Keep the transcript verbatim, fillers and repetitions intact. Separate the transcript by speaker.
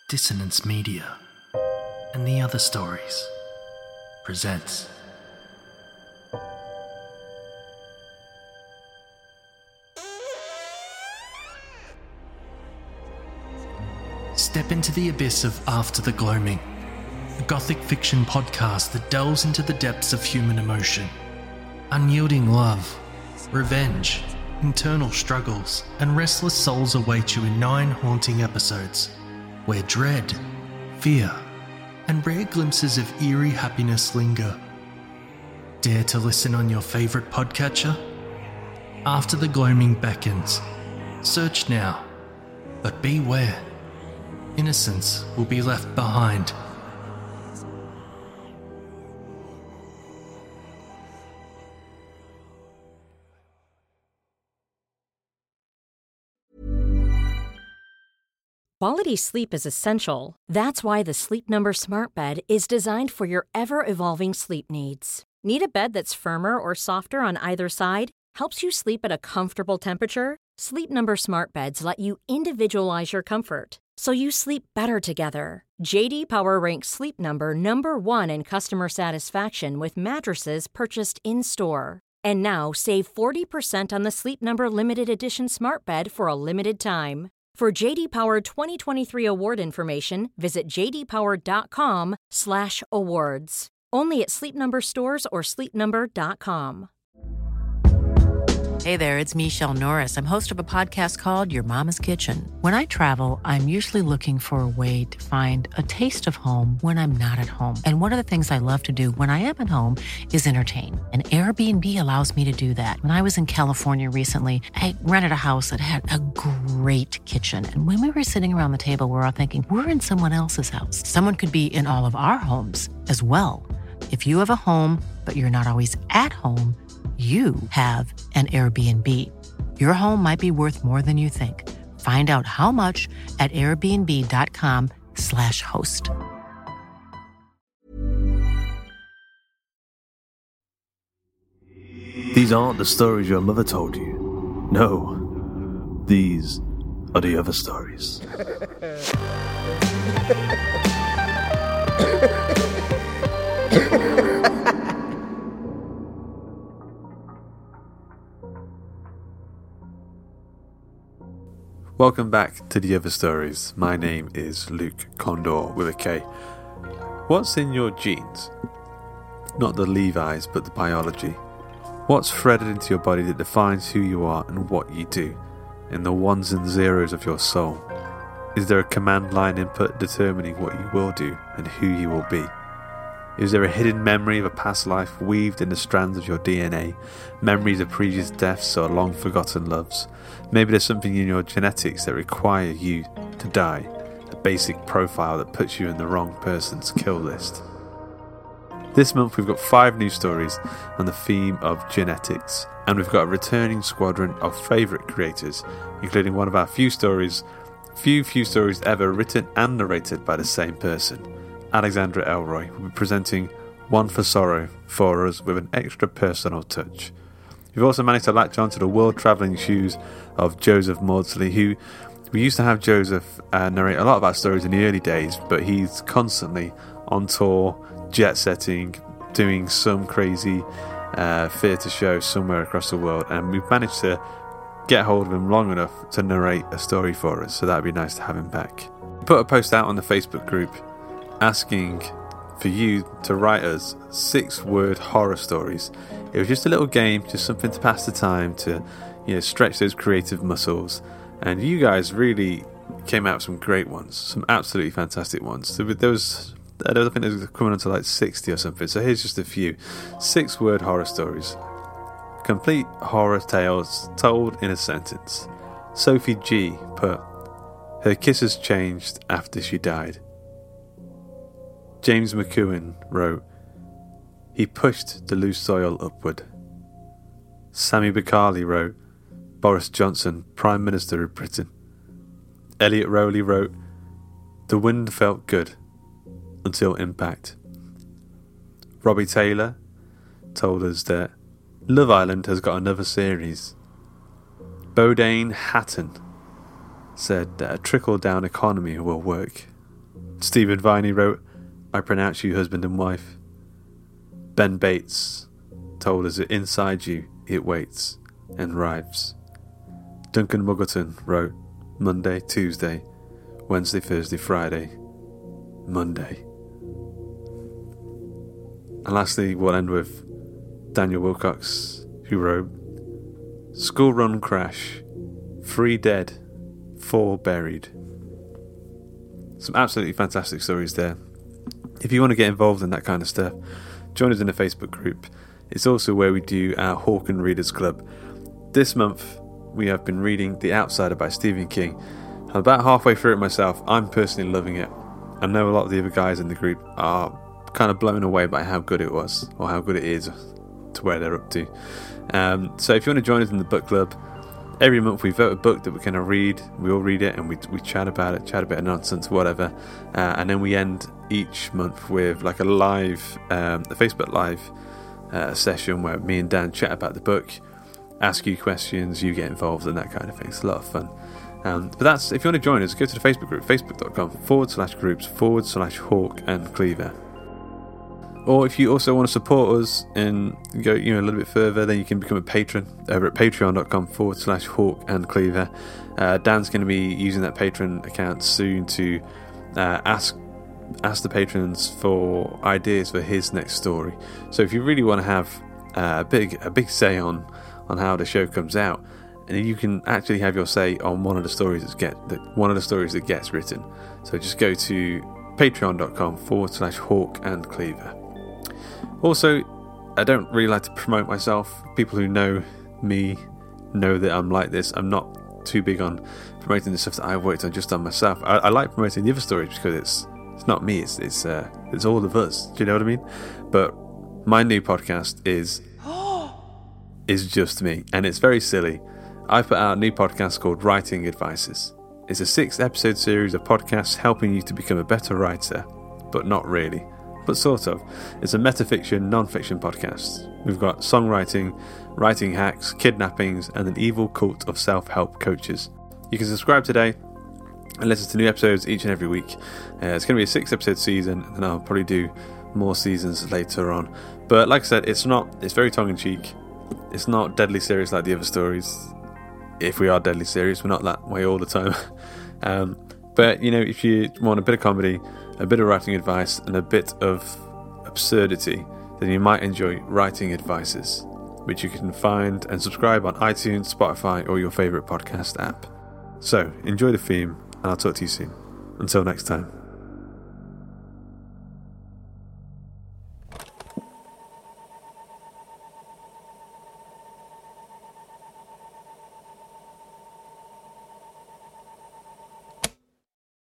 Speaker 1: Dissonance Media and the Other Stories presents Step into the abyss of After the Gloaming, a gothic fiction podcast that delves into the depths of human emotion. Unyielding love, revenge, internal struggles, and restless souls await you in nine haunting episodes, where dread, fear, and rare glimpses of eerie happiness linger. Dare to listen on your favourite podcatcher? After the Gloaming beckons. Search now, but beware. Innocence will be left behind.
Speaker 2: Quality sleep is essential. That's why the Sleep Number Smart Bed is designed for your ever-evolving sleep needs. Need a bed that's firmer or softer on either side? Helps you sleep at a comfortable temperature? Sleep Number Smart Beds let you individualize your comfort, so you sleep better together. J D Power ranks Sleep Number number one in customer satisfaction with mattresses purchased in-store. And now save forty percent on the Sleep Number Limited Edition Smart Bed for a limited time. For J D Power twenty twenty-three award information, visit jdpower.com slash awards. Only at Sleep Number stores or sleep number dot com.
Speaker 3: Hey there, it's Michelle Norris. I'm host of a podcast called Your Mama's Kitchen. When I travel, I'm usually looking for a way to find a taste of home when I'm not at home. And one of the things I love to do when I am at home is entertain. And Airbnb allows me to do that. When I was in California recently, I rented a house that had a great kitchen. And when we were sitting around the table, we were all thinking, we're in someone else's house. Someone could be in all of our homes as well. If you have a home, but you're not always at home, you have an Airbnb. Your home might be worth more than you think. Find out how much at airbnb.com slash host.
Speaker 4: These aren't the stories your mother told you. No, these are the other stories. Welcome back to The Other Stories. My name is Luke Condor with a K. What's in your genes? Not the Levi's, but the biology. What's threaded into your body that defines who you are and what you do, in the ones and zeros of your soul? Is there a command line input determining what you will do and who you will be? Is there a hidden memory of a past life weaved in the strands of your D N A? Memories of previous deaths or long forgotten loves? Maybe there's something in your genetics that require you to die. A basic profile that puts you in the wrong person's kill list. This month we've got five new stories on the theme of genetics. And we've got a returning squadron of favourite creators, including one of our few stories, few few stories ever written and narrated by the same person. Alexandra Elroy will be presenting One for Sorrow for us with an extra personal touch. We've also managed to latch on to the world-travelling shoes of Joseph Maudsley, who we used to have Joseph uh, narrate a lot of our stories in the early days, but he's constantly on tour, jet-setting, doing some crazy uh, theatre show somewhere across the world, and we've managed to get hold of him long enough to narrate a story for us, so that would be nice to have him back. We put a post out on the Facebook group asking for you to write us six word horror stories. It was just a little game, just something to pass the time, to, you know, stretch those creative muscles, and you guys really came out with some great ones, some absolutely fantastic ones. So there was, I don't think it was coming on to like sixty or something, so here's just a few. Six word horror stories, complete horror tales told in a sentence. Sophie G put, her kisses changed after she died. James McEwen wrote, he pushed the loose soil upward. Sammy Bacali wrote, Boris Johnson, Prime Minister of Britain. Elliot Rowley wrote, the wind felt good until impact. Robbie Taylor told us that Love Island has got another series. Bodane Hatton said that a trickle-down economy will work. Stephen Viney wrote, I pronounce you husband and wife. Ben Bates told us that inside you it waits and writhes. Duncan Muggleton wrote, Monday, Tuesday, Wednesday, Thursday, Friday, Monday. And lastly, we'll end with Daniel Wilcox, who wrote, School run crash, three dead, four buried. Some absolutely fantastic stories there. If you want to get involved in that kind of stuff, join us in the Facebook group. It's also where we do our Hawken Readers Club. This month, we have been reading The Outsider by Stephen King. I'm about halfway through it myself. I'm personally loving it. I know a lot of the other guys in the group are kind of blown away by how good it was, or how good it is to where they're up to. Um, so if you want to join us in the book club, every month we vote a book that we're going to read. We all read it and we we chat about it, chat a bit of nonsense, whatever. Uh, and then we end each month with like a live, um, a Facebook live uh, session where me and Dan chat about the book, ask you questions, you get involved and that kind of thing. It's a lot of fun. Um, but that's, if you want to join us, go to the Facebook group, facebook.com forward slash groups forward slash Hawk and Cleaver. Or if you also want to support us and go, you know, a little bit further, then you can become a patron over at patreon.com forward slash Hawk and Cleaver. Uh, Dan's going to be using that Patreon account soon to uh, ask ask the patrons for ideas for his next story. So if you really want to have uh, a big a big say on on how the show comes out, and you can actually have your say on one of the stories that get that one of the stories that gets written. So just go to patreon.com forward slash Hawk and Cleaver. Also, I don't really like to promote myself. People who know me know that I'm like this. I'm not too big on promoting the stuff that I've worked on just on myself. I, I like promoting the other stories because it's it's not me. It's it's uh, it's all of us. Do you know what I mean? But my new podcast is is just me, and it's very silly. I put out a new podcast called Writing Advices. It's a six episode series of podcasts helping you to become a better writer, but not really. But sort of. It's a metafiction, non-fiction podcast. We've got songwriting, writing hacks, kidnappings, and an evil cult of self-help coaches. You can subscribe today and listen to new episodes each and every week. Uh, it's going to be a six-episode season, and I'll probably do more seasons later on. But like I said, it's not. It's very tongue-in-cheek. It's not deadly serious like the other stories. If we are deadly serious, we're not that way all the time. um, but, you know, if you want a bit of comedy, a bit of writing advice, and a bit of absurdity, then you might enjoy Writing Advices, which you can find and subscribe on iTunes, Spotify, or your favourite podcast app. So, enjoy the theme, and I'll talk to you soon. Until next time.